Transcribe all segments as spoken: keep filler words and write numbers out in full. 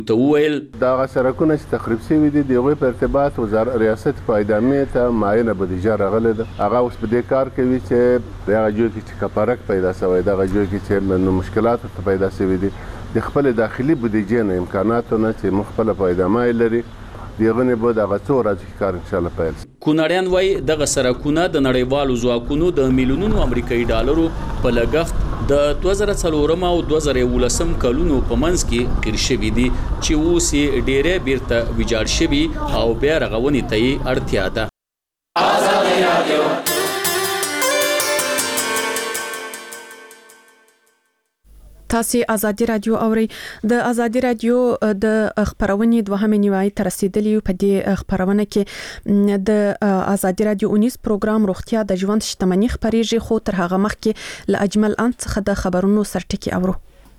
ته وویل دا سرکونه چې تخریب شوي دي د هغوی په ارتباط وزارت ریاست په ادامې ته معینه بودیجه راغلې ده. هغه اوس په دې کار کوي چې دغه جوړ کې چې کپارک پیدا شوی دغه جوړ کې چې مشکلات پیدا شوي دي د خپل داخلي بودیجې نه امکاناتو نه چې مخفله په ادامه لري دغه نه به دغه څو ورځې کار ان شاء الله پیل شي. کونړیان وایي دغه سرکونه د نړیوالو ځواکونو د میلیونونو امریکایي ډالرو په لګښت د دوه زره څلور او دوه زره یولس کلونو په منځ کې تیر شوي دي چې اوس یې ډېرې بیرته ویجاړ شوي او بیا رغونې ته یې اړتیا ده. آزادي رادیو تاسو آزادي رادیو اوري. د آزادي رادیو د خبرونې دوهمه نیوای تر رسیدلې په دې خبرونه کې د آزادي رادیو اونیس پروګرام روغتیا د ژوند شتمنۍ خبرېږي، خو تر هغه مخکې ل اجمل ان څخه د خبرونو سرټکی اورو.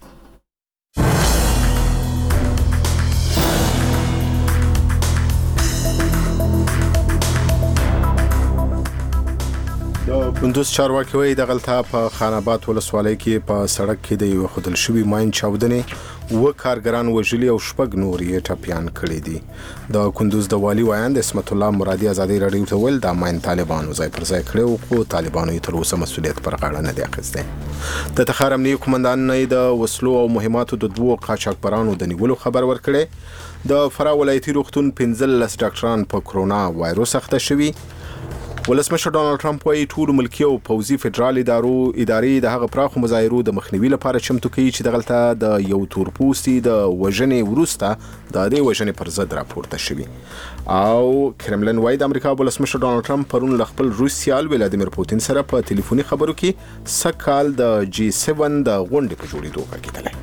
کندوز چارواکي وایي د غلطه په خان آباد ولسوالۍ کې په سړک کې د یو خودل شوی ماین چاودنې و کارګران وژلي او شپږ نور یې ټپيان کړي دي. د کندوز د والي وایاند اسمت الله مرادي آزادي رادیو ته ویل دا ماین طالبانو ځای پر ځای کړو، خو طالبانو یې تر اوسه مسؤلیت پر غاړه نه دی اخیستی. د تخار امنیتي قومندان نه د وسلو او مهماتو د دوو قاچاقبرانو د نیولو خبر ورکړي. د فراه ولایتي روغتون پنځلس ډاکټران په کرونا وایروس اخته شوي. ولسمشر ډانلډ ټرمپ وايي ټول ملکي او پوځي فدرال ادارو ادارې د هغه پراخو مظاهرو د مخنیوي لپاره چمتو کوي چې د غلطه د یو تورپوستي د وژنې وروسته د دې وژنې پر ضد راپورته شوي. او کرملن وايي د امریکا ولسمشر ډانلډ ټرمپ پرون له خپل روس سیال ولادیمیر پوتین سره په ټلیفوني خبرو کې سکهال د جی سیون د غونډې په جوړېدو کېدلی.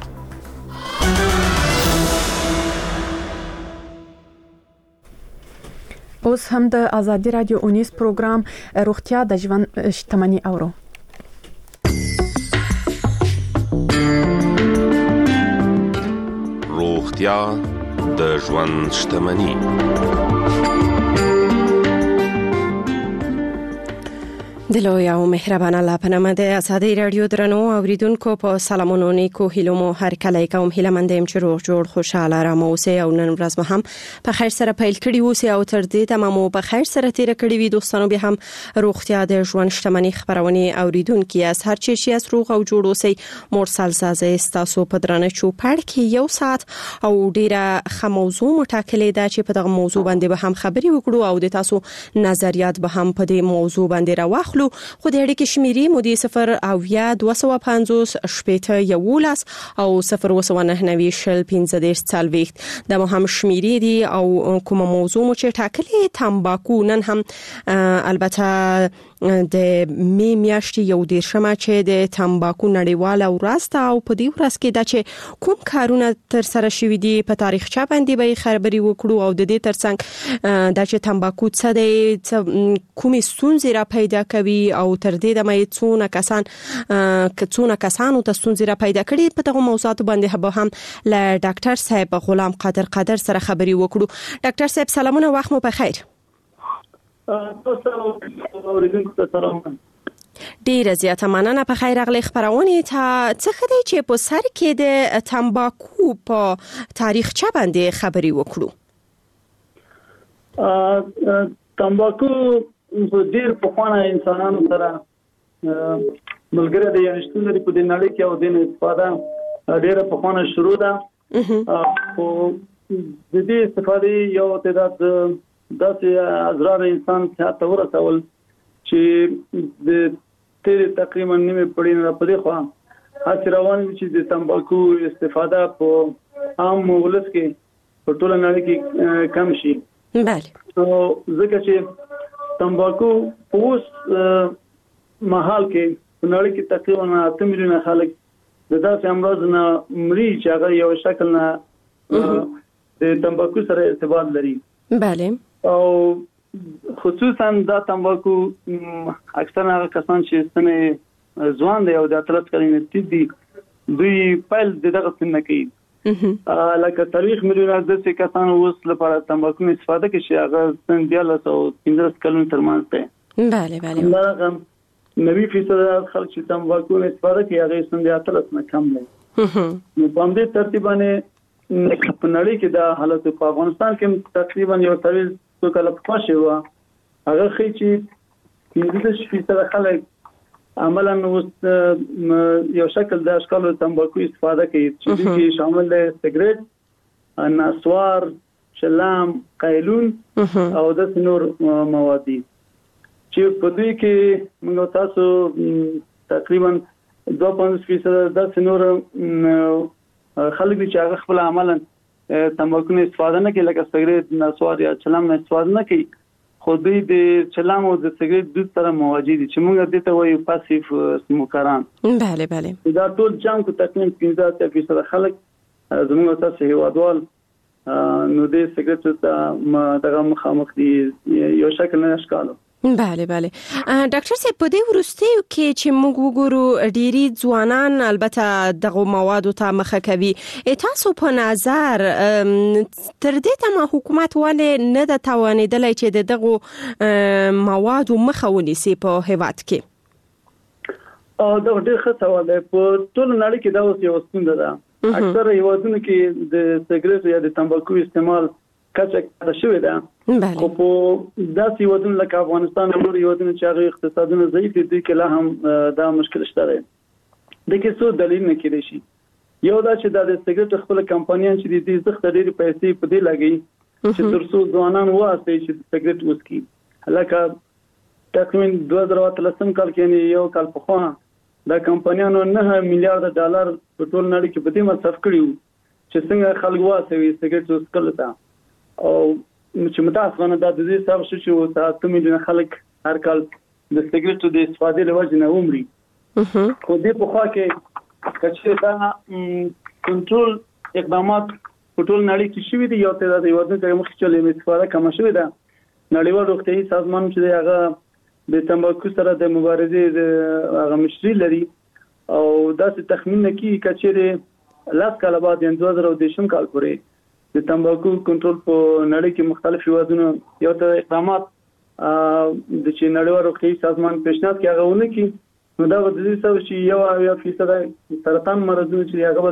اوس هم د آزادي رادیو اونیس پروګرام روغتیا د ژوند شتمنۍ اورو. روغتیا د ژوند شتمنۍ. دلو یا مهربان الله پنامه د آزادي رادیو درنو اوریدونکو په سلامونو نیکو هیلو مو هر کله کوم هیله مندم چې روغ جوړ خوشاله را مو سه او نن ورځ مو هم په خیر سره پیل کړی اوسه او تر دې ته مو په خیر سره تیر کړی وي دوستانو. به هم روغتیا د ژوند شتمنۍ خبرونه اوریدونکو اس هر چی شي اس روغ او جوړ اوسه مرسل سازه تاسو په درنه چوپړ کې یو ساعت او ډیره خه موضوع مټاکلې ده چې په دغه موضوع باندې به هم خبري وکړو او د تاسو نظریات به هم په دې موضوع باندې راوخلو. خو د اړیکې شمیرې مودي صفر او یا دوه سوه پنځوس شپېته یولس او صفر و سوه نهه نوي شل پنځه دېرش څلوېښت د مهم شمیرې دي او کوم موضوع مو چې ټاکلې تمباکو نن هم البته د می میاشتې یو دیرشمه چې د تمباکو نړیواله ورځ ده او په دې ورځ کې دا چې کوم کارونه تر سره شوي دي په تاریخچه باندې به خبري وکړو او د دې ترڅنګ دا چې تمباکو څه دی کومې ستونزې را پیدا کوي او تر دې د مې څونه کسان څونه کسانو ته ستونزې را پیدا کړي په دغه موضوعات باندې به هم له ډاکټر صاحب غلام قادر قادر سره خبري وکړو. ډاکټر صاحب سلامونه، وخت مو بخیر. ډیره زیاته مننه. په خیر راغلی خبرونه ته څه خدای چې په سر کې د تمباکو په تاریخچه باندې خبري وکړو. تمباکو په ډیر په خوانه انسانانو سره ملګری دی، یعنی شتون لري په دې نړۍ کې او د استفاده ډیره په خوانه شروع ده. او د دې استفاده یو تعداد داسې ازرار انسان ته ورسول چې د تیر تقریبا نیمه پړین را پدې خو هڅه روان چې د تمباکو استفاده په عام ولس کې په ټول نړۍ کې کم شي. بله نو ځکه چې تمباکو په اوس مهال کې په نړۍ کې تقریبا اته میلیونه خلک د داسې امراض نه مري چې هغه یو شکل نه د تمباکو سره ارتباط لري. بله او خصوصا دا تمباکو اکثر هغه کسان چې سنه ځوان دی او د اتلس کلنې تید دي دوی پیل دغه سن کوي. لکه تاریخ میلیونه د څه کسان اوس لپاره تمباکو استفاده کوي چې هغه سن دیالس او پنځلس کلونو ترمنځ دی. بله بله دا نوي فیصد خلک چې تمباکو استفاده کوي هغه سن د اتلس نه کم دی. نو په دې ترتیب باندې په نړۍ کې دا حالت په افغانستان کې تقریبا یو طویل څو کال پخوا شوی و هغه خي چې پنځه فیصد خلک عملاً یو شکل د اشکالو تمباکو استفاده کوي چې دې شامل دي سیګریټ، نسوار، شلام، قایلون او د نور مواد چې په دې کې موږ تاسو تقریبا دوه پنځه فیصد د نور خلک چې هغه خپل عملاً تمباکو نه استفاده نه کوي لکه سیګریټ، نسوار یا شلام نه استفاده نه کوي خو دوی د چلام او د سیګریټ د سره موجود دي چې موږ دې ته وایو پاسیف سموکران. بله بله دا ټول جام کو تقریبا پنځه فیصد خلک زموږ تاسو هیوادوال نو د سیګریټ ته دغه مخامخ دي یو شکل نه اشکالو. بله بله ډاکټر صاحب په دې ورستیو کې چې موږ وګورو ډيري ځوانان البته دغه موادو ته مخه کوي تاسو په نظر تر دې ته حکومت ولې نه د توانیدلای چې دغه موادو مخه ونیسي په هیواد کې؟ او دا ډېر ښه سوال دی. په ټول نړۍ کې دا اوس یو ستونزه ده. اکثر هیوادونو کې د سیګریټ یا د تمباکو استعمال کچه کړه شوې ده خو په داسې هیوادونو لکه افغانستان او نور هیوادونو چې هغه اقتصادونه ضعیف دي دوی کې لا هم دا مشکل شته دی. د کې څو دلیل نه کېدای شي. یو دا چې د سیګریټ خپل کمپنیان چې دي زخت ډېری پیسې په دې لګي چې ترڅو ځوانان واسطه چې سیګریټ وسکي. هلکه تقریبا دوه زره اتلسم کال کې یو کال په خوا دا کمپنیانو نه میلیارډ ډالر په ټول نړۍ کې په دې مصرف کړیو چې څنګه خلک واسطه سیګریټ وسکل تا او چې متاسفانه دا د دې سبب شو چې تاسو مليون خلک هر کال د سیګریټو د استفادې لوجه نه عمري خو دې په خوا کې چې دا کنټرول اقدامات په ټول نړۍ کې شوي دي یو ته د یوازې د مخ چلې استفاده کم شوې ده. نړیوال روغتیايي سازمان چې هغه د تمباکو سره د مبارزې هغه مشري لري او داسې تخمین کوي چې لاس کال بعد د دوه زره دشم کال پورې د تمباکو کنټرول په نړۍ کې مختلف هیوادونو یو ته اقدامات د چې نړیوال روغتیايي سازمان پیشنهاد کوي هغه ونه کی نو دا د دې سبب چې یو یو فیصد سرطان مرضونو چې هغه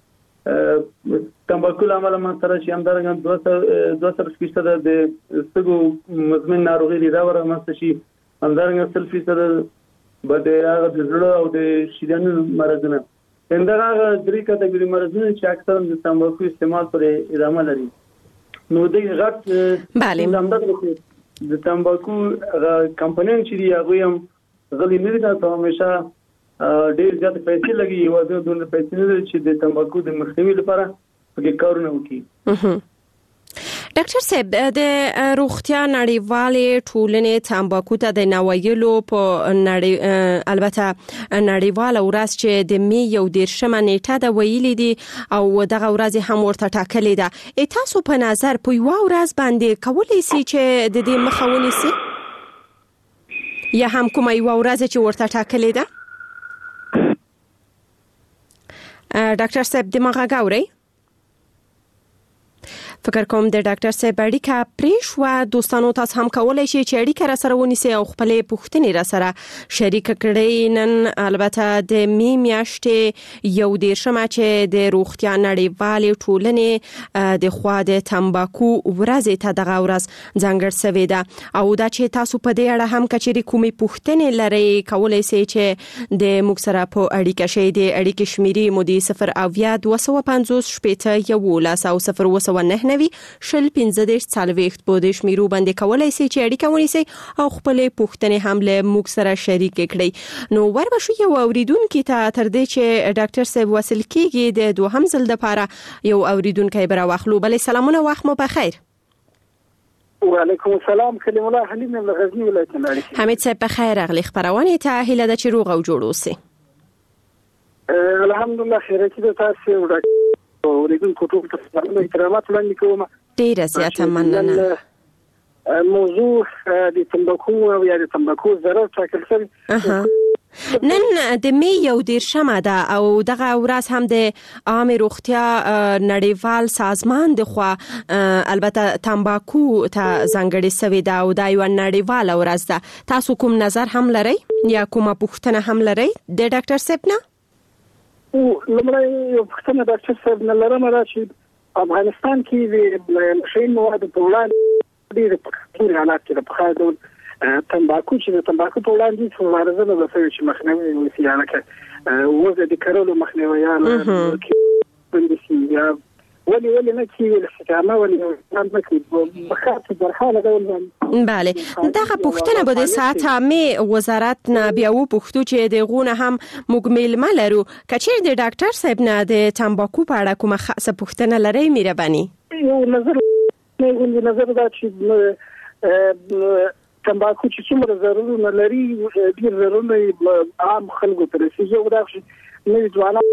به د تمباکو عمل من سره چې همدارنګه دوه فیصد د سګو مزمن ناروغي لري ورمنځ شي همدارنګه سل فیصد به د هغه د زړه او د شریانونو مرضونه اندغه درې کټګوري مرزونه چې اکثر د تمباکو استعمال پر ادامه لري. نو د غټ بله د تمباکو کمپنیان چې دی هغه هم غلي نه دي تاسو همیشه ډېر زیات پیسې لګي او د دوه پیسې نه چې د تمباکو د مخنیوي لپاره پکې کارونه وکړي. ډاکټر صاحب د روغتیا نړیوالې ټولنې تمباکو ته د نوایلو په نړۍ البته نړیواله ورځ چې د می یو دیرشمه نیټه د ویلې دي او دغه ورځ هم ورته ټاکلې ده. تاسو په نظر په یو ورځ باندې کولای شي چې د دې مخه ونیسي یا هم کومه یو ورځ چې ورته ټاکلې ده؟ ډاکټر صاحب د مغه غاوري فکر کوم د ډاکټر صاحب اړیکه پریښوا. دوستانو تاسو هم کولای شئ چې اړیکه را سره ونیسئ او خپلې پوښتنې را سره شریک کړئ. نن البته د می میاشتې یو دیرشمه چې د روغتیا نړیوالې ټولنې د خوا د تمباکو ورځ ته دغه ورځ ځانګړې شوې ده او دا چې تاسو په دې اړه هم کچېري کومې پوښتنې لرئ کولای شئ چې د موږ سره په اړیکه شئ. د اړیکې شمیرې مو د صفر اویا دوه سوه پنځوس شپېته یولس او صفر اووه سوه نهه نوي شل پنځه دېرش څلوېښت په دې شمیرو باندې کولای شئ چې اړیکه ونیسئ او خپلې پوښتنې هم له موږ سره شریک کړئ. نو وربشو یو اوریدونکو ته تر دې چې ډاکټر صاحب وصل کیږي د دوهم ځل لپاره یو اوریدونکو به راوخلو. بلې سلامونه وخت مو بخیر. وعلیکم السلام کلیم الله حلیم من غزنی ولایت نړۍ. حمید صاحب بخیر راغلی خبرونه ته هیله ده چې روغ او جوړ اوسئ. الحمدلله خیرتی ده تاسو ورته اوریدون کوټو ته احترامات وړاندې کوم. ډیره زیاته مننه. موضوع د تمباکو او یا د تمباکو ضرر ټاکل شوی نن د می یو دیرشمه ده او دغه ورځ هم د عام روغتیا نړیوال سازمان د خوا البته تمباکو ته ځانګړې شوې ده او دا یو نړیواله ورځ ده. تاسو کوم نظر هم لرئ یا کومه پوښتنه هم لرئ د ډاکټر صاحب نه؟ او لمړی یو پوښتنه ډاکټر صاحب نه لرم را چې افغانستان کې د نشین موادو په وړاندې ډېر پخوانی حالات کې په خاص ډول تمباکو چې د تمباکو په وړاندې څو مبارزه د وسوي چې مخنیوي وسی یا لکه وزن د کارولو مخنیوي یا بندسي یا ولی ولی نه کی الاستقامه ولی نه کی بخاطر برحاله ډول بله دغه پوښتنه به د ساعت مې وزارت نه بیا و پوښتو چې د غونه هم مګمیل ملرو کچیر د ډاکټر صاحب نه د تمباکو په اړه کومه خاصه پوښتنه لري مهرباني یو نظر نه نظر دا چې تمباکو چې څومره ضرورونه لري ډیر ضرورونه عام خلکو ته رسیږي او دا نه ځوانان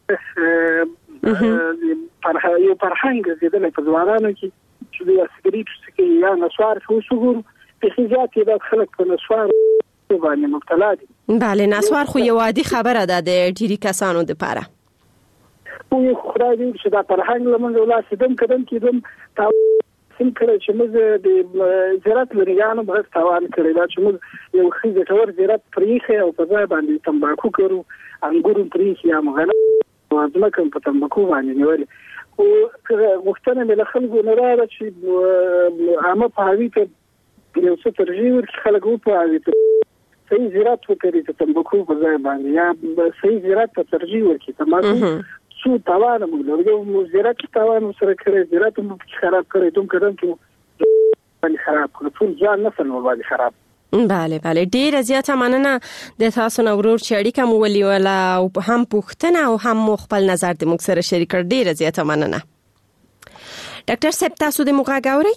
فرح یو فرهنګ زیاتله په ځوانانو کې چې د سګریټ څخه یا نسوار فوسګور په خیزات د خلک په نسوار باندې مبتلا دي. بله نسوار خو یو عادي خبره ده د ډیری کسانو لپاره. خو خدای دې چې دا فرهنګ لمنځه ولاړ شي دم کدم کېدم تا سم کړی چې موږ د زراعت لريانو به تاوان کړی دا چې موږ یو خیزه تور زراعت پریخه او په ځای باندې تمباکو کړو انګورو پریخه یا مغله وازمه کوم په تمباکو باندې نیولې او وختونه مې له خلکو نه راځي چې عامه په هوی ته یو څه ترجیح ورکړي خلکو په هوی ته صحیح زراعت وکړي ته تمباکو په ځای باندې یا صحیح زراعت ته ترجیح ورکړي تمباکو څو تاوان موږ یو زراعت تاوان سره کړی زراعت مو خراب کړی دوم کړم چې باندې خراب کړ ټول ځان نسل مو باندې خراب. بله بله ډیره زیاته مننه د تاسو نو ورور چې اړیکه مو ولي ولا او هم پوښتنه او هم خپل نظر د موږ سره شریک کړ ډیره زیاته مننه. ډاکټر صاحب تاسو د موږ غاوري؟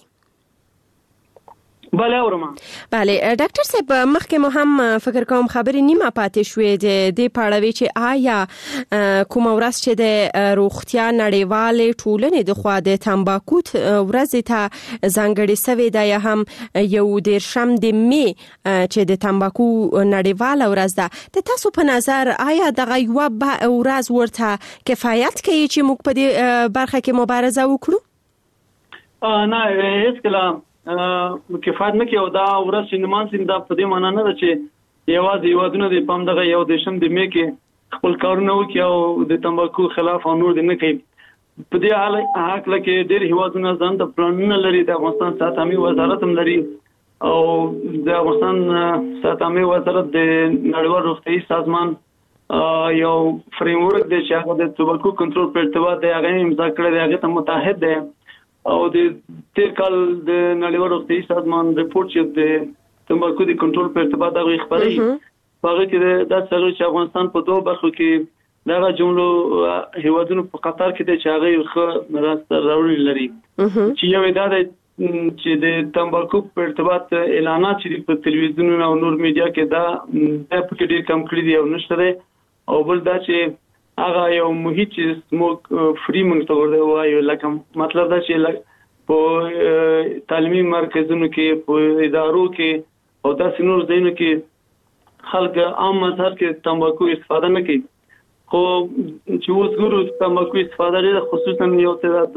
بله اورم. بله ډاکټر صاحب مخکې مو هم فکر کوم خبرې نیمه پاتې شوې د دې پاړوي چې آیا کوم ورځ چې د روغتیا نړیوالې ټولنې د خوا د تمباکو ورځ ته ځانګړې سوي ده یا هم یو دیرشم د می چې د تمباکو نړیواله ورځ ده د تاسو په نظر آیا دغه یو ورځ ورته کفایت کوي چې موږ په دې برخه کې مبارزه وکړو؟ نه هیڅ کله کفایت نه کوي او دا ورځ چې نمان سین دا په دې معنا نه ده چې یوازې یوازونه د پام دغه یو دیشم د می کې خپل کارونه وکړي او د تمباکو خلاف او نور دې نه کوي. په دې حال حق لکه ډېر هیوادونه ځان ته پلانونه لري د افغانستان ساتامي وزارت هم لري او د افغانستان ساتامي وزارت د نړیوال روغتیايي سازمان یو فریم ورک دی چې هغه د تمباکو کنټرول په ارتباط دی هغه امضا کړی دی هغه ته متحد دی او د تیر کال د نړیوال روغتیايي سازمان ریپورت چې د تمباکو د کنټرول په ارتباط هغه خبري هغه کې د څنګه چې افغانستان په دوه برخو کې دغه جملو هیوادونو په قطار کې د چاغې خو راست راوړل لري چې یو دا چې د تمباکو په ارتباط اعلانات چې په تلویزیون او نور میډیا کې دا د په ډیر کم کړی دی او نشته او بل دا چې هغه یو محیط چې سموک فری مونږ ته ورته وایو لکه مطلب دا چې په تعلیمي مرکزونو کې په ادارو کې او داسې نور ځایونو کې خلک عام مظهر کې تمباکو استفاده نه کوي خو چې اوس ګورو تمباکو استفاده لري خصوصا یو څه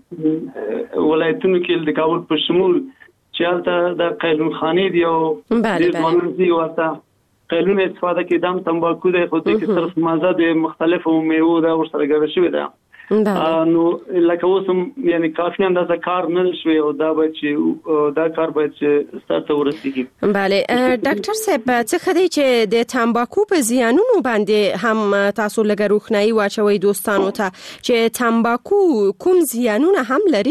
د ولایتونو کې د کابل په شمول چې هلته د قیلون خانې دی او د قانوني ورته قیلون استفاده کې دام تمباکو د خو د صرف مازه د مختلفو میوو دا ورسره ګډ شوی ده نو لکه اوسم یعنی کافي اندازه کار نه شوی او دا به چې دا کار باید چې ستاسو ورسیږي. بله ډاکټر صاحب څه خدي چې د تمباکو په زیانونو باندې هم تاسو لګ روښنايي واچوي دوستانو ته چې تمباکو کوم زیانونه هم لري؟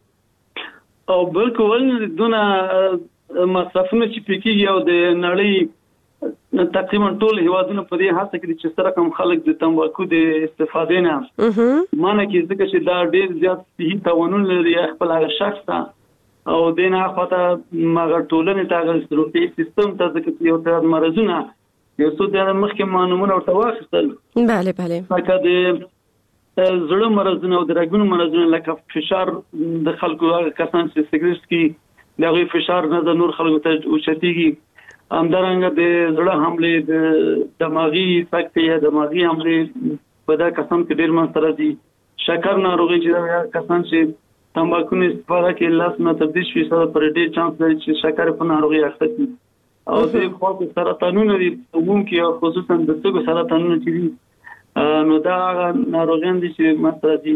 او بالکل دونه مصرفونه چې پکې او د نړۍ تقریبا ټول هیوادونه په دې هڅه کې چې سره کوم خلک د تمباکو د استفادې نه معنی کې ځکه چې دا ډېر زیات صحي تاوانونه لري خپل هغه شخص ته او دینه خاطر مګر ټولنې ته روغتي سیستم ته ځکه چې یو ډول مرزونه یو څه د مخکې معلومونه ورته واخیستل. bale bale لکه د زړه مرزونه او د رګونو مرزونه لکه فشار د خلکو هغه کسان چې سګریټ کې دغه فشار نه د نور خلکو ته اوچتيږي همدارنګه د زړه حمله د دماغي سکتې یا دماغي حمله په دا کسان کې ډېر منځ راځي. شکر ناروغي چې کسان چې تمباکو نه استفاده کوي لاس نه تر دې شوي سره پر ډېر چانس لري چې شکر په ناروغي اخته شي او د خو سرطانونو دي عموم کې خصوصا د سږو سرطانونو چې نو دا ناروغان دي چې مسترځي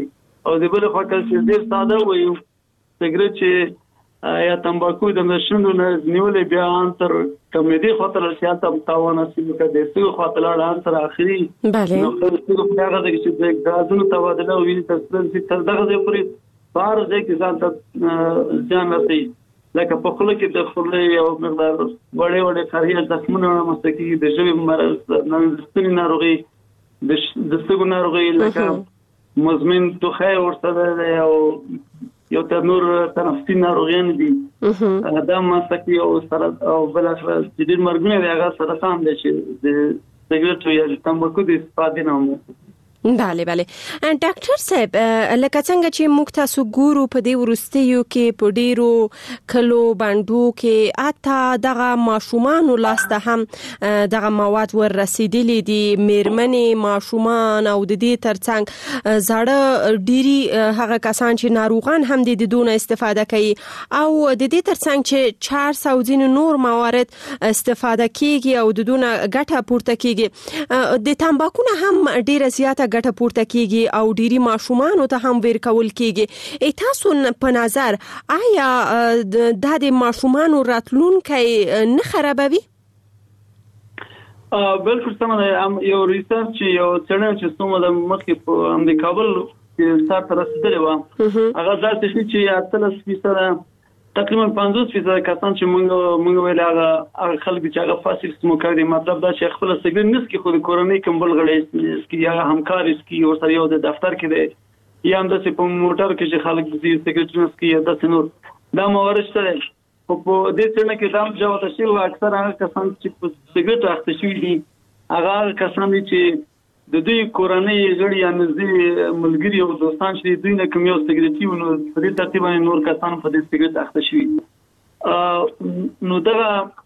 او د بل خوا کې ډیر ساده وایو سیګریټ چې یا تمباکو د نشندو نه نیولې بیا انتر کمیډي خاطر سیاست تاوان اصلي کې د سیو خاطر انتر اخري بله نو څه په هغه د چې د غازونو تبادله ویني تاسو تر دغه د پوری بار ځای کې ځان ته ځان رسي لکه په خله کې د خله یو مقدار وړې وړې خارجي زخمونه مستقي د ژوند مرض نن ناروغي د سګو ناروغي لکه مزمن توخه ورسره او یو تنور تنفسي ناروغیان دي دا مسکي او سره او بل اخر چې ډیر مرګونه دی هغه سره سم دي چې د سیګریټ یا تمباکو د استفادې نه بله بله ډاکټر صاحب لکه څنګه چې موږ تاسو ګورو په دې ورستیو کې په ډیرو کلو باندې کې اته دغه ماشومان لاسته هم دغه مواد ور رسیدلې دي میرمنې ماشومان او د دې ترڅنګ زړه ډيري هغه کسان چې ناروغان هم د دونه استفاده کوي او د دې ترڅنګ چې چهار سوه ځین نور موارد استفاده کیږي او د دونه ګټه پورته کیږي د تمباکو نه هم ډیره زیاته ګټه پورته کیږي او ډيري ماشومان ته هم ور کول کیږي تاسو په نظر آیا د د ماشومان راتلونکي نه خرابوي بالکل سم ده یو ریسرچ یو څنګه چې څومره د مخکې په امریکا کابل کې سار تر رسیدلی و هغه ځکه چې اتلس فیصد تقریبا پنځوس فیصد کسان چې موږ موږ ویل هغه خلک چې هغه فاسیل سموکر دي مطلب دا چې خپل سیګریټ نس کې خو د کورنۍ کمبل غړي اسکی یا همکار اسکی او سره یو د دفتر کې دی یا هم د په موټر کې چې خلک د سیګریټ نس کې یا د نور دا موارد شته په دې څنګه کې دا جواب شي او اکثر هغه کسان چې په سیګریټ اخته شوي دي هغه کسان چې د دوی کورنۍ غړي یا نږدې ملګري او دوستان چې دوی نه کوم یو سیګریټي ونو په دې ترتیب باندې نور کسان په دې سیګریټ اخته شوي نو دا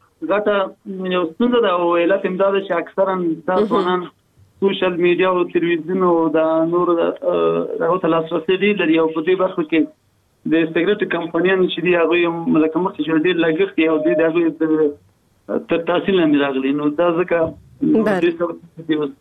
غټه یو څنګه دا ویلات امداد چې اکثرا د ځوانان سوشل میډیا او تلویزیون او د نور راوته لاسرسي دي لري او په دې برخه کې د سیګریټ کمپنیان چې دی هغه ملکه مخ چې ډېر لګښت او د هغه تر تحصیل نه راغلي نو دا ځکه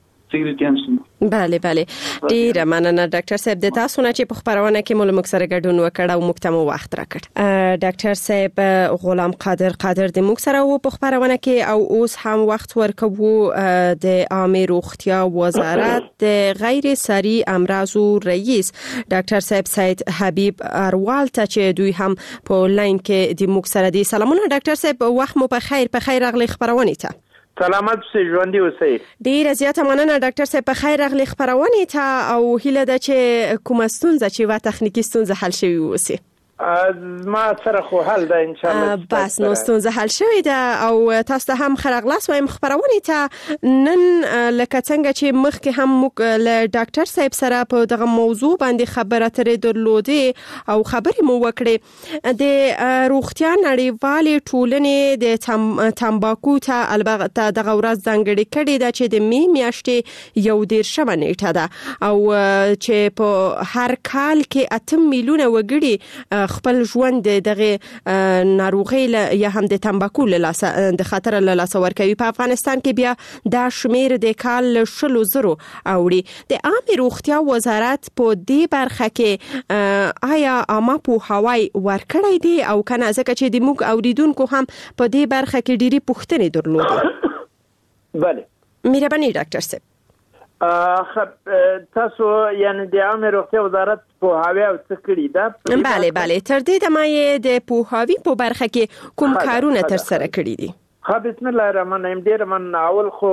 بله بله ډیره مننه ډاکټر صاحب د تاسو نه چې په خبرونه کې مول مکسره ګډون وکړ او مکتمو وخت راکړ ډاکټر صاحب غلام قادر قادر د مکسره و په خبرونه کې او اوس هم وخت ورکوو د عامه روغتیا وزارت د غیر سری امراض رئیس ډاکټر صاحب سید حبیب اروال ته چې دوی هم په لاین کې د مکسره دي سلامونه ډاکټر صاحب وخت مو په خیر په خیر اغلی خبرونه ته سلامت سي ژوندۍ اوسئ ډیره زیاته مننه ډاکټر صاحب په خیر اغلی خبرونه ته او هیله ده چې کومه ستونزه چې وا تخنیکی ستونزه حل شوي وسی ما سره خو حل ده ان شاء الله بس نو ستونزه حل شوي ده او تاسو ته هم خرغلاس وایم خبرونه ته نن لکه څنګه چې مخکې هم موږ له ډاکټر صاحب سره په دغه موضوع باندې خبره ترې درلودې او خبرې مو وکړې د روغتیا نړیوالې ټولنې د تمباکو ته البته دغه ورځ ځانګړې کړې ده چې د می میاشتې یو دیرشمه نیټه ده او چې په هر کال کې اته میلیونه وګړي خپل ژوند دغه ناروغي یا هم د تمباکو له لاسه د خطر له لاسه ورکوي په افغانستان کې بیا دا شمیر د کال شلو زرو اوړي د عامه روغتیا وزارت په دې برخه کې آیا عامه په هواي ورکړی دی او کنه ځکه چې د موږ اوریدونکو هم په دې برخه کې ډېری پوښتنې درلودې بله مهرباني ډاکټر صاحب خب تاسو یعنی د عامه روغتیا وزارت په هاوی او څه کړی دا بله بله تر دې د مې د پوهاوی په برخه کې کوم کارونه تر سره کړی دي خو بسم الله الرحمن الرحیم ډیر من اول خو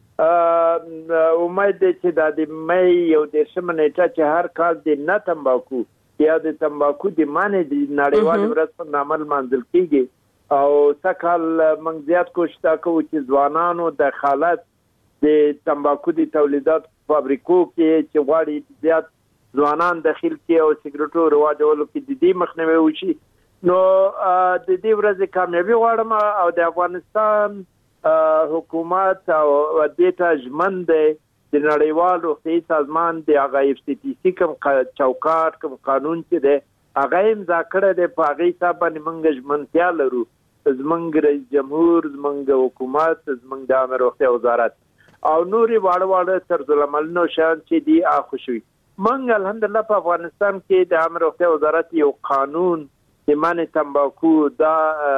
امید چې د مې یو د شمنېټه چې هر کال د نه تمباکو یا د تمباکو د معنی د نړیوال ورځ په نامل منځل کیږي او سکهال موږ زیات کوشش کوو چې ځوانانو د خالت د تمباکو د تولیدات فابریکو کې چې غواړي زیات ځوانان داخل کې او سیګریټو رواجولو کې د دې مخنیوي وشي نو د دې ورځې کامیابی غواړم او د افغانستان حکومت او د تاجمن د نړیوال روغتي سازمان د هغه اف سی ټي سی کوم چوکاټ کوم قانون چې د هغه مذاکره د پاغي صاحب باندې منګ ژمنتیا لرو زمنګ رئیس جمهور زمنګ حکومت زمنګ د عامه روغتیا وزارت او نوري واړه واړه طرز العمل نو شان چې دی اخوشوي موږ الحمدلله په افغانستان کې د عامه روغتیا وزارت یو قانون د منع تمباکو دا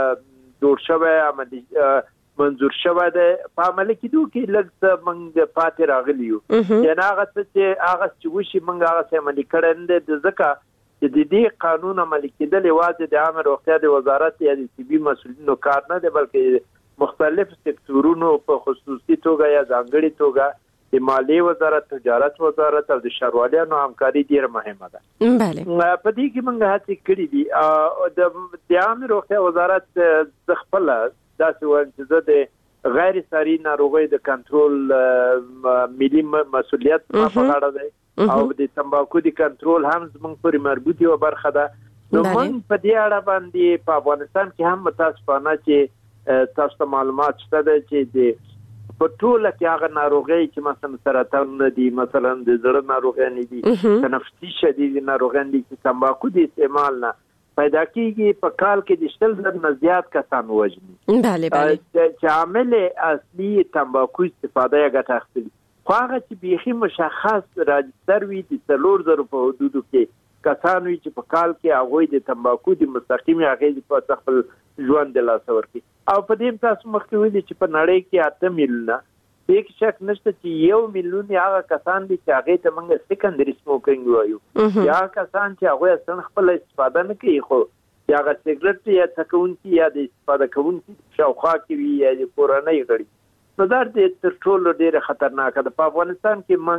جوړ شوی عملي منظور شوی دی په عمل کېدو کې لږ څه موږ پاتې راغلي یو یعنې هغه څه چې هغه چې وشي موږ هغه څه عملي کړی نه دی ځکه چې د دې قانون عملي کېدل یوازې د عامه روغتیا د وزارت یا د طبي مسؤلینو کار نه دی بلکې مختلف سکتورونو په خصوصي توګه یا ځانګړې توګه د مالیې وزارت، تجارت وزارت او د ښاروالانو همکاري ډېره مهمه ده. بله په دې کې موږ هڅې کړې دي او د عامه روغتیا وزارت د خپله داسې وایم چې زه د غیر ساري ناروغیو د کنټرول ملي مسؤلیت ما په غاړه دی او د تمباکو د کنټرول هم زموږ پورې مربوط یوه برخه ده. نو موږ په دې اړه باندې په افغانستان کې هم متاسفانه چې تاسو ته معلومات شته ده چې د په ټوله کې هغه ناروغۍ چې مثلا سرطان نه دي، مثلا د زړه ناروغۍ نه دي، تنفسي شدید ناروغۍ دي چې تمباکو د استعمال نه پیدا کیږي په کال کې د شل زره نه زیات کسان وژني. بله بله چې عامل اصلي تمباکو استفاده یا ګټه اخیستل خو هغه چې بیخي مشخص راجستر وي د څلور زرو په حدودو کې کسان وي چې په کال کې هغوی د تمباکو د مستقیمې اغېزې په خپل ژوند د لاسه ورکړي. او په دې تاسو مخکې ویلي چې په نړۍ کې اته میلیونه هیڅ شک نشته چې یو میلیون هغه کسان دي چې هغې ته موږ سیکنډري سموکینګ وایو یا هغه کسان چې هغوی اصلا خپله استفاده نه کوي خو د هغه سګرټ یا څکونکي یا د استفاده کوونکي شاوخوا کې وي یا د کورنۍ غړي نو دا تر ټولو ډېره خطرناکه ده. په افغانستان کې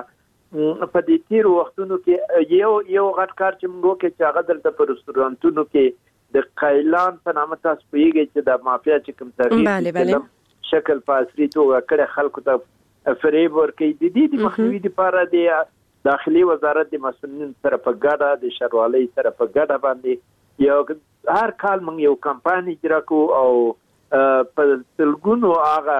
موږ په دې تیرو وختونو کې یو یو غټ کار چې موږ وکړو چې هغه دلته په رستورانتونو کې د قیلان په نامه تاسو پوهیږئ چې د مافیا چې کوم تغییر شکل په عصري توګه کړی خلکو ته فریب ورکوي. د دې د مخنیوي لپاره د داخلي وزارت د مسؤلینو سره په ګډه د ښاروالۍ سره په ګډه باندې یو هر کال موږ یو کمپاین اجرا کوو او په سلګونو هغه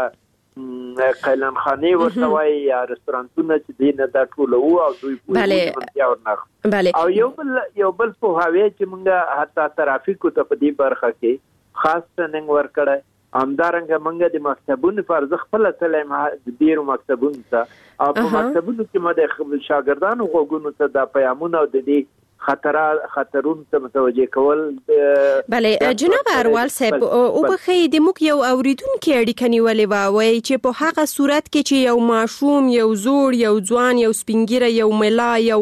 قیلان خانې ورته وایي یا رستورانتونه چې دی نه دا ټوله وو او دوی پوهېږي او یو بل یو بل پوهاوی چې موږ حتی ترافیکو ته په دې برخه کې خاص ټریننګ ورکړی. همدارنګه موږ د مکتبونو پر زه خپله تللی د ډېرو مکتبونو ته او په مکتبونو کې ما د شاګردانو غوږونو ته دا پیامونه او د دې خطرات خطرونو ته متوجه کول. بله جناب اروال صاحب او بخی د موږ یو اوریدونکو اړیکه نیولې و وایي چې په هغه صورت کې چې یو ماشوم، یو زوړ، یو ځوان، یو سپینګیره، یو ملا، یو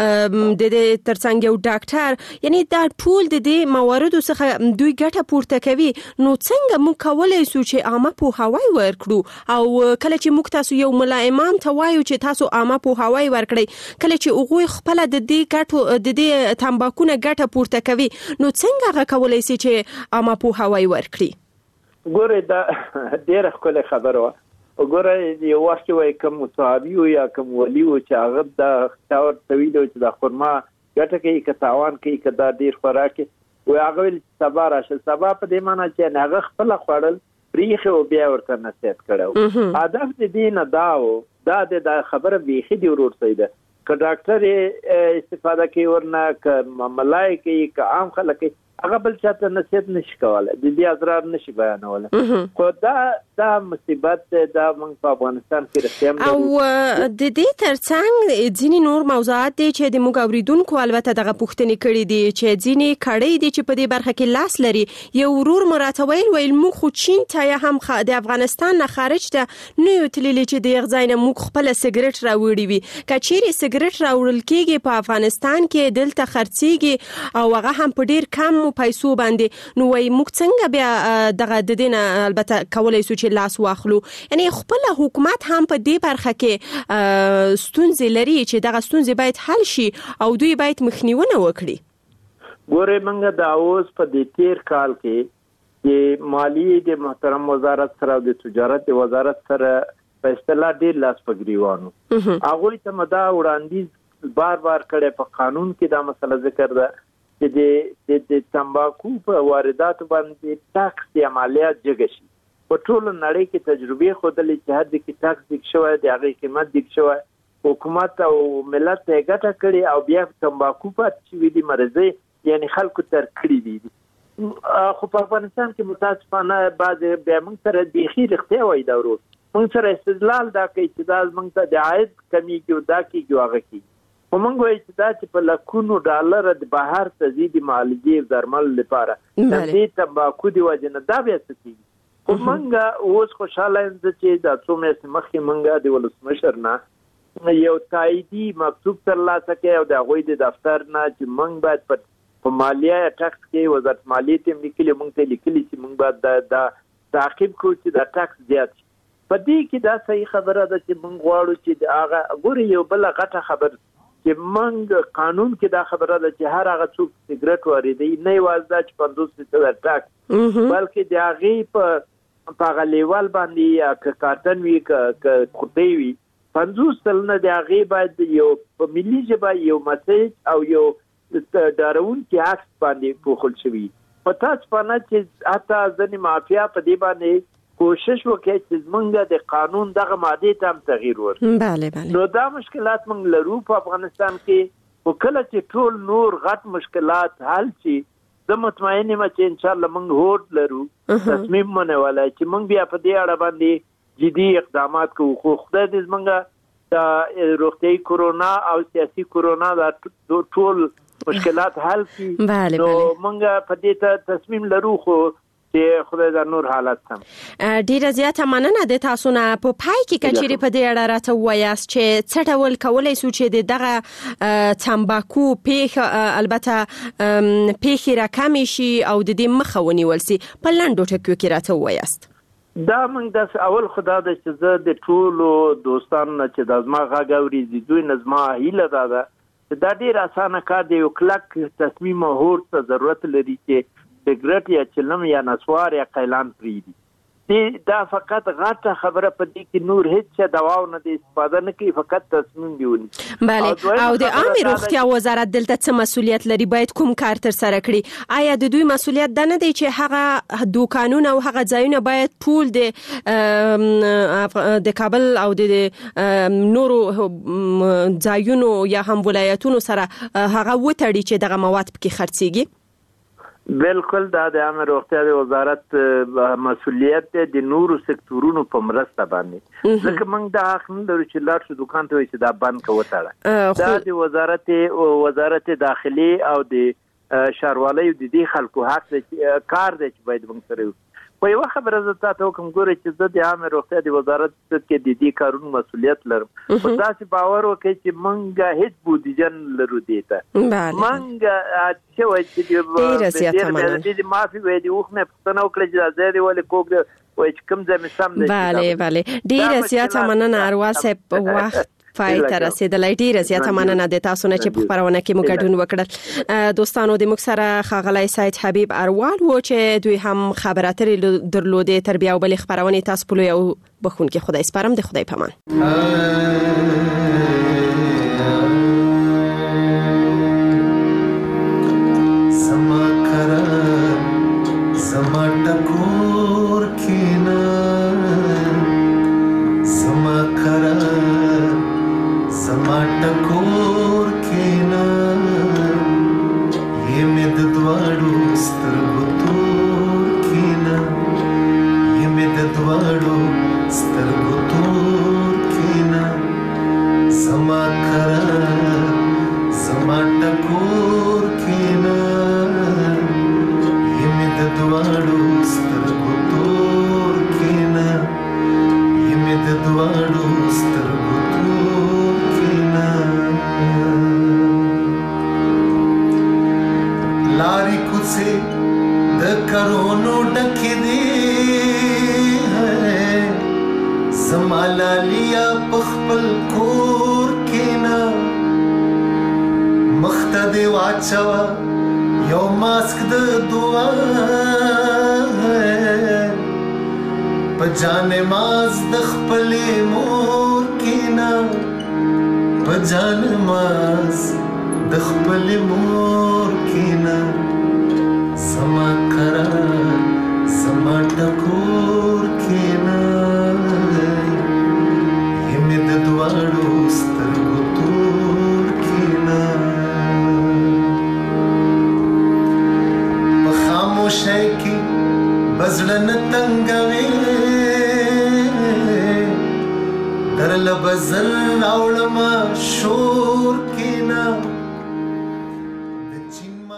د دې ترڅنګ یو ډاکټر یعنی دا ټول د دې مواردو څخه دوی ګټه پورته کوي نو څنګه موږ کولی شو چې عامه پوهاوی ورکړو او کله چې موږ تاسو یو ملا امام ته وایو چې تاسو عامه پوهاوی ورکړئ کله چې هغوی خپله د دې ګټو د دې تمباکونه ګټه پورته کوي نو څنګه هغه کولی شي چې عامه پوهاوی ورکړي؟ ګورئ دا ډېره ښکلې خبره وه. ګورئ یو وخت کې وایي کوم صحابي و یا کوم ولي و چې هغه دا چا ورته ویلي و چې دا خرما ګټه کوي که تاوان کوي که دا ډېر خوراک کوي وایي هغه ویل چې سبا راشه. سبا په دې معنی چې هغه خپله خوړل پریښې او بیا ورته نصیحت کړی. هدف د دې نه دا و دا د خبره بیخي د ورور صحیح ده که ډاکټر استفاده کوي ورنه که ملای کوي که عام خلک کوي هغه بل چاته نصیحت نشي کولی د دې اضرار نشي بیانولی خو دا دا مصیبت دا موږ په افغانستان کې رښتیا هم او د دې ترڅنګ ځینې نور موضوعات دي چې د موږ اوریدونکو البته دغه پوښتنې کړي دي چې ځینې کړۍ دي چې په دې برخه کې لاس لري. یو ورور مو راته ویل ویل موږ خو چین ته یا هم د افغانستان نه خارج ته نه یو تللي چې د هغه ځای نه موږ خپله سګرټ راوړي وي. که چیرې سګرټ راوړل کېږي په افغانستان کې دلته خرڅېږي او هغه هم په ډېر کم پیسو باندې نو وای موږ څنګه بیا دغه د دې نه البته کولی شو چې لاس واخلو. یعنی خپل حکومت هم په دې برخه کې ستونزې لري چې دغه ستونزې باید حل شي او دوی باید مخنیونه وکړي. ګورئ موږ دا اوس په دې تیر کال کې د مالیې د محترم وزارت سره او د تجارت د وزارت سره په اصطلاح ډېر لاس په ګریوان وو. هغوی ته مو دا وړاندیز بار بار کړی په قانون کې دا مسله ذکر ده چې د تمباکو په وارداتو باندې ټاکس یا مالیات جګه شي. په ټوله نړۍ کې تجربې ښودلې چې حد کې ټاکس ډیک شوی د هغې قیمت ډیک شوی حکومت او ملت ته یې ګټه کړې او بیا تمباکو پاتې شوي دي مرضۍ یعنې خلکو تر کړي دي. خو په افغانستان کې متاسفانه بعضې بیا موږ سره بیخي رښتیا وایي دا ورور موږ سره استدلال دا کوي چې دا موږ ته د عاید کمیږي او دا کېږي او هغه کېږي ومنګ وایي چې دا چې په لکونو ډالر د بهر ته ځي د معالجې او درمل لپاره د دې تمباکو دی وجه نه دا بیا څه کیږي. خو منګه اوس خوشاله یم چې دا څو میاشتې مخکې منګه د ولسمشر نه یو تاییدي مکتوب ترلاسه کړی او د هغوی د دفتر نه چې موږ باید په مالیه ټکس کې وزارت مالیې ته یې لیکلي موږ ته لیکلي چې موږ باید دا تعقیب کړو چې دا ټکس زیات شي. په دې کې دا صحیح خبره ده چې موږ غواړو چې د هغه ګورې یو بله غټه خبر چې موږ قانون کې دا خبره ده چې هر هغه څوک سګرټ واردوي نه یوازې دا چې پنځوس فیصده ټکس بلکې د هغې په په هغه لیول باندې یا که کارتن وي که خطۍ وي پنځوس سلنه د هغې باید یو په ملي ژبه یو مسیج او یو ډارونکي عکس باندې پوښل شوي. په تاسفانه چې حتی ځینې مافیا په دې باندې کوشش وکړي چې زمونږ د قانون دغه مادې ته هم تغییر ورکړي. بله بله. نو دا مشکلات موږ لرو په افغانستان کې. خو کله چې ټول نور غټ مشکلات حل شي زه مطمئن یم چې انشاءالله موږ هوډ لرو تصمیم منولی چې موږ بیا په دې اړه باندې جدي اقدامات کوو. خو خدای دې زموږ د روغتیایي کرونا او سیاسي کرونا دا ټول مشکلات حل کړي. نو موږ په دې ته تصمیم لرو خو چې خدای دا نور حالت هم. ډیره زیاته مننه د تاسو نه. په پای کې کچېرې په دې اړه راته ووایاست چې څه ډول کولی شو چې دغه تمباکو پیښه البته پیښې راکمې شي او د دې مخه ونیول شي. په لنډو ټکیو کې راته ووایاست. دا موږ داسې اول خو دا ده چې زه د ټولو دوستانو نه چې دا زما غږ اوري د دوی نه زما هیله دا ده چې دا ډېر اسانه کار دی. یو کلک تصمیم او هوډ ته ضرورت لري چې سګرټ یا چلم یا نسوار یا قیلان پرېږدي. دا فقط غټه خبره په دې کې نور هیڅ څه دواو نه دی استفاده نه کوي، فقط تصمیم دی ونیسي. بله. او د عامه روغتیا وزارت دلته څه مسؤلیت لري؟ باید کوم کار تر سره کړي؟ آیا د دوی مسؤلیت دا نه دی چې هغه دوکانونه او هغه ځایونه باید ټول د د کابل او د نورو ځایونو یا هم ولایتونو سره هغه وتړي چې دغه مواد پکې خرڅیږي؟ بالکل دا د عامه روغتیا د وزارت مسؤلیت دی د نورو سکتورونو په مرسته باندې. ځکه موږ دا حق نه لرو چې لاړ شو دکان ته وایي چې دا بند که وتړه. دا د وزارت وزارت داخلي او د ښاروالۍ د دې خلکو حق دی چې کار دی چې باید موږ سره وکړو. په یوه خبره زه تا ته وکړم ګوره چې زه د عامه روغتیا د وزارت کې د دې کارونو مسؤلیت لرم. خو داسې باور وکړئ چې موږ هیڅ بودیجه نه لرو دې ته. موږ څه وایي چې د معافي وایي د اوښ نه پوښتنه وکړه چې دا ځای دی ولې کوږ دی وایي چې کوم ځای مې سم دی. بله بله. ډېره زیاته مننه اروال صاحب. وخت پای ته رسیدلی. ډیره زیاته مننه د تاسو نه چې په خبرونه کې مو ګډون وکړل. دوستانو د موږ سره ښاغلی سید حبیب اروال و چې دوی هم خبر اترې درلودې. تر بیا او بلې خبرونې تاسو په لوی او بخونکي خدای سپارم. د خدای پامان. در لبزل اولما شور کی نه